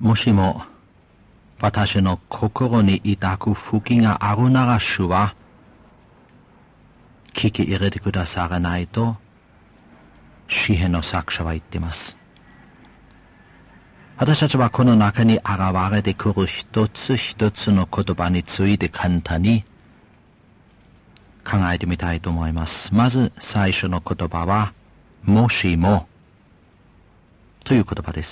もしも私の心に抱く不気があるなら主は聞き入れてくださらないと詩篇の作者は言っています。私たちはこの中に現れてくる一つ一つの言葉について簡単に考えてみたいと思います。まず最初の言葉はもしもという言葉です。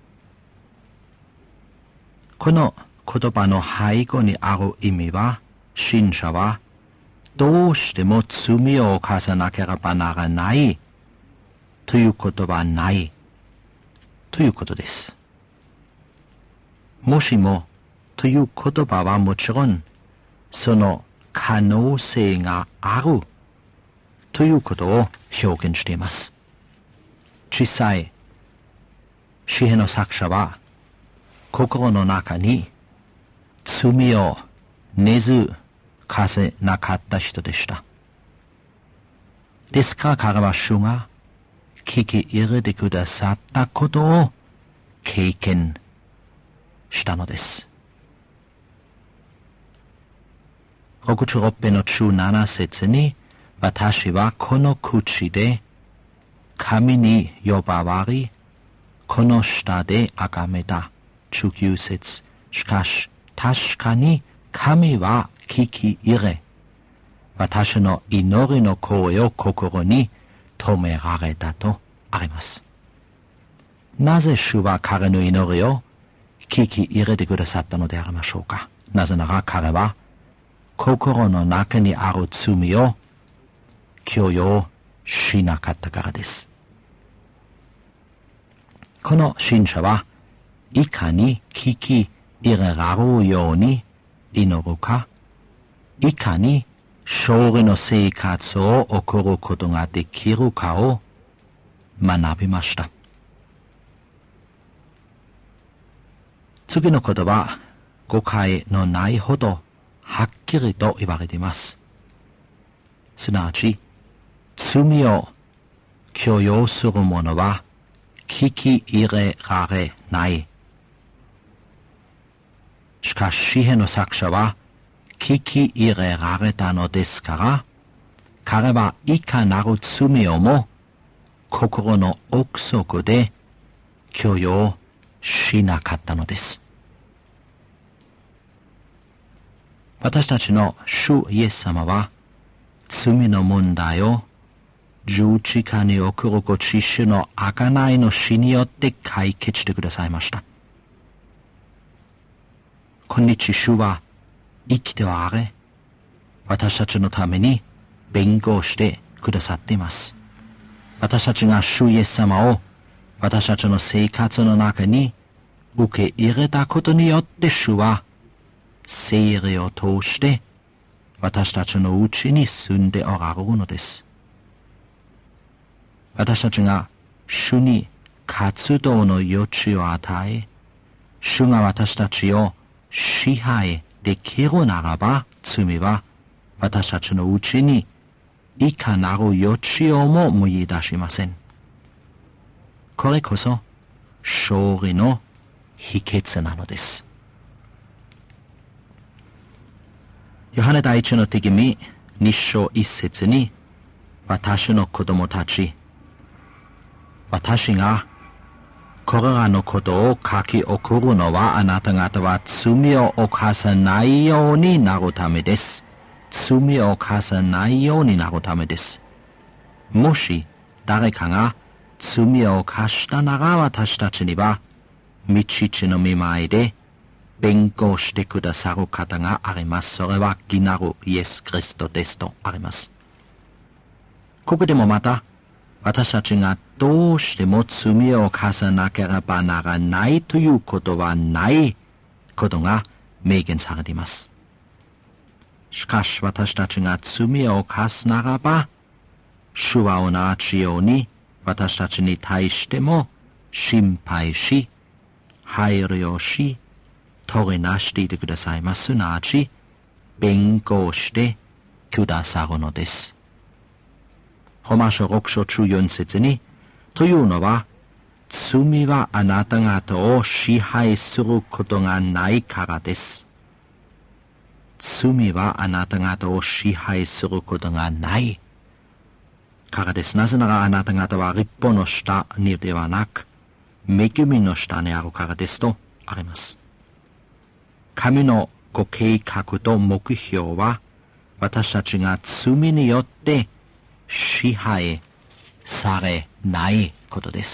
この言葉の背後にある意味は、信者はどうしても罪を犯さなければならないということはないということです。もしもという言葉はもちろんその可能性があるということを表現しています。実際、詩篇の作者は心の中に罪を根付かせなかった人でした。ですから彼は主が聞き入れてくださったことを経験したのです。66編の17節に、私はこの口で神に呼ばわり、この舌で崇めた。19節。しかし確かに神は聞き入れ、私の祈りの声を心に留められたとあります。なぜ主は彼の祈りを聞き入れてくださったのでありましょうか。なぜなら彼は心の中にある罪を許容しなかったからです。この信者はいかに聞き入れられるように祈るか、いかに勝利の生活を送ることができるかを学びました。次の言葉、誤解のないほどはっきりと言われています。すなわち、罪を許容する者は聞き入れられない。しかし詩篇の作者は聞き入れられたのですから、彼はいかなる罪をも心の奥底で許容しなかったのです。私たちの主イエス様は罪の問題を十字架に送るご自身の贖いの死によって解決してくださいました。今日主は生きておられ、私たちのために弁護してくださっています。私たちが主イエス様を私たちの生活の中に受け入れたことによって主は聖霊を通して私たちのうちに住んでおられるのです。私たちが主に活動の余地を与え、主が私たちを支配できるならば、罪は私たちのうちにいかなる余地をも見出しません。これこそ勝利の秘訣なのです。ヨハネ第一の手紙2章1節に、私の子供たち、私がこれらのことを書き送るのは、あなた方は罪を犯さないようになるためです。罪を犯さないようになるためです。もし誰かが罪を犯したなら、私たちには御父の御前で弁護してくださる方があります。それは義なるイエス・キリストですとあります。ここでもまた、私たちがどうしても罪を犯さなければならないということはないことが明言されています。しかし私たちが罪を犯すならば、主は同じように私たちに対しても心配し、配慮し、取りなしていてくださいます。すなわち、弁護してくださるのです。ローマ書6章14節に、というのは、 罪はあなた方を支配することがないからです。罪はあなた方を支配することがないからです。なぜならあなた方は立法の下にではなく、恵みの下にあるからですとあります。神のご計画と目標は、私たちが罪によって支配されないことです。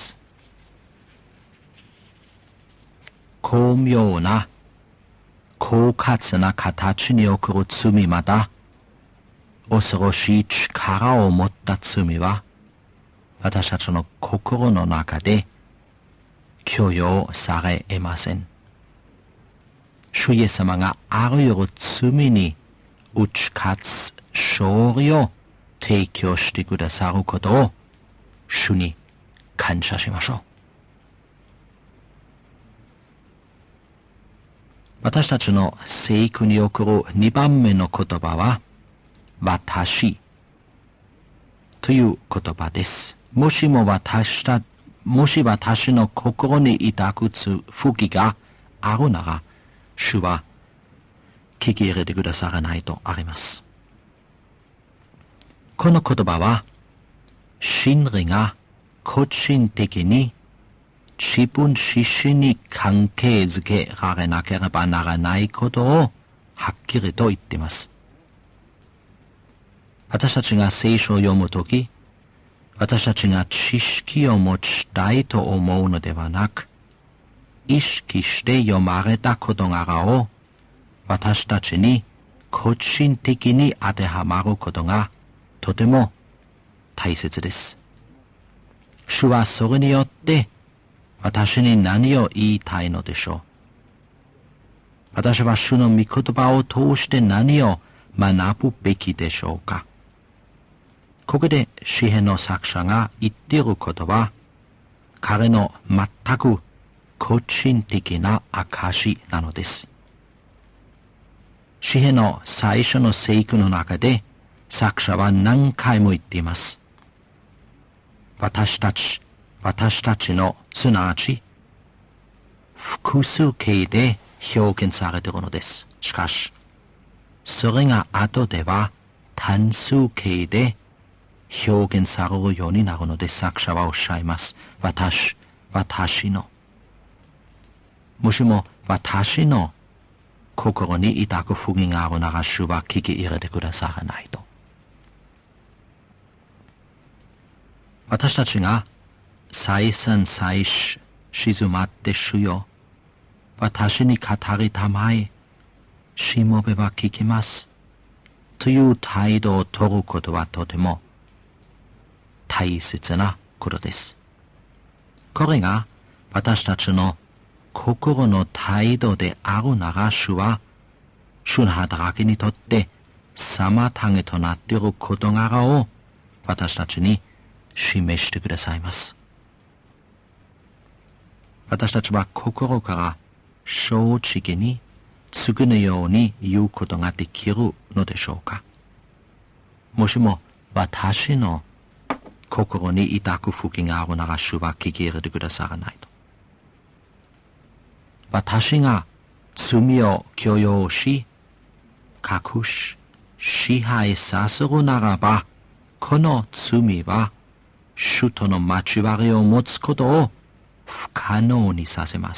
巧妙な、狡猾な形に送る罪また、恐ろしい力を持った罪は、私たちの心の中で許容され得ません。主イエス様があらゆる罪に打ち勝つ勝利を提供してくださることを主に感謝しましょう。私たちの聖句に送る2番目の言葉は、私という言葉です。もし私の心に抱く不義があるなら、主は聞き入れてくださらないとあります。この言葉は、真理が個人的に自分自身に関係づけられなければならないことをはっきりと言っています。私たちが聖書を読むとき、私たちが知識を持ちたいと思うのではなく、意識して読まれた事柄を私たちに個人的に当てはまることがとても大切です。主はそれによって私に何を言いたいのでしょう。私は主の御言葉を通して何を学ぶべきでしょうか。ここで詩編の作者が言っていることは、彼の全く個人的な証なのです。詩編の最初の聖句の中で、作者は何回も言っています。私たちの、すなわち、複数形で表現されているのです。しかし、それが後では単数形で表現されるようになるので、作者はおっしゃいます。私の。もしも私の心に抱く不義があるなら、主は聞き入れてくださらないと。私たちが再三再四静まって主よ、私に語りたまえ、しもべは聞きます。という態度を取ることはとても大切なことです。これが私たちの心の態度であるなら、主は主の働きにとって妨げとなっている事柄を私たちに示してくださいます。私たちは心から正直に次のように言うことができるのでしょうか。もしも私の心に抱く不義があるなら、主は聞き入れてくださらないと。私が罪を許容し、隠し、支配させるならば、この罪は主との交わりを持つことを不可能にさせます。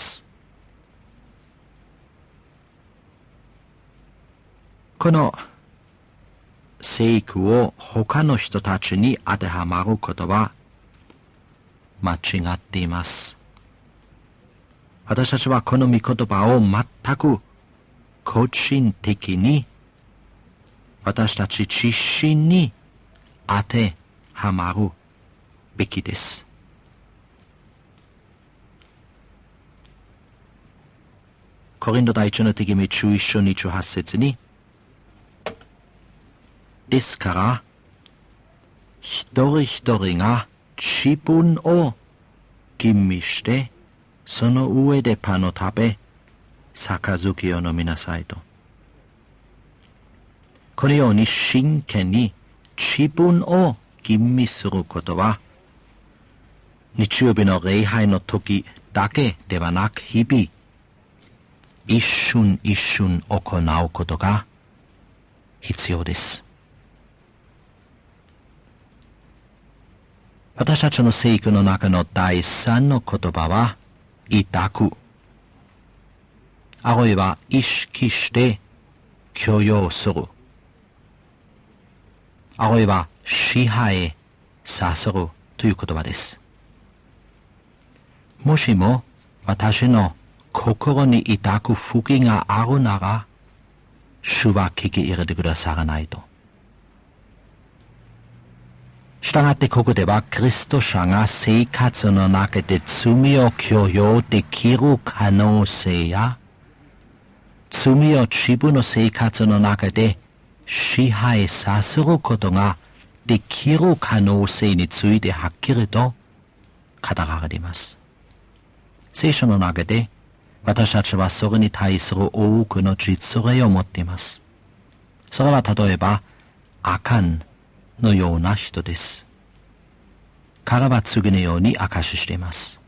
この聖句を他の人たちに当てはまることは間違っています。私たちはこの御言葉を全く個人的に私たち自身に当てはまるべきです。コリント第一の手紙11章28節に、ですから、一人一人が自分を吟味して、その上でパンを食べ、杯を飲みなさいと。このように真剣に自分を吟味することは、 日曜日の礼拝の時だけではなく日々、一瞬一瞬行うことが必要です。私たちの聖句の中の第3の言葉は、委託。あるいは意識して許容する。あるいは支配させるという言葉です。もしも私の心に抱く不義があるなら、主は聞き入れてくださらないと。したがってここではキリスト者が生活の中で罪を許容できる可能性や、罪を自分の生活の中で支配させることができる可能性についてはっきりと語られています。聖書の中で私たちはそれに対する多くの実例を持っています。それは例えばアカンのような人です。彼は次のように証ししています。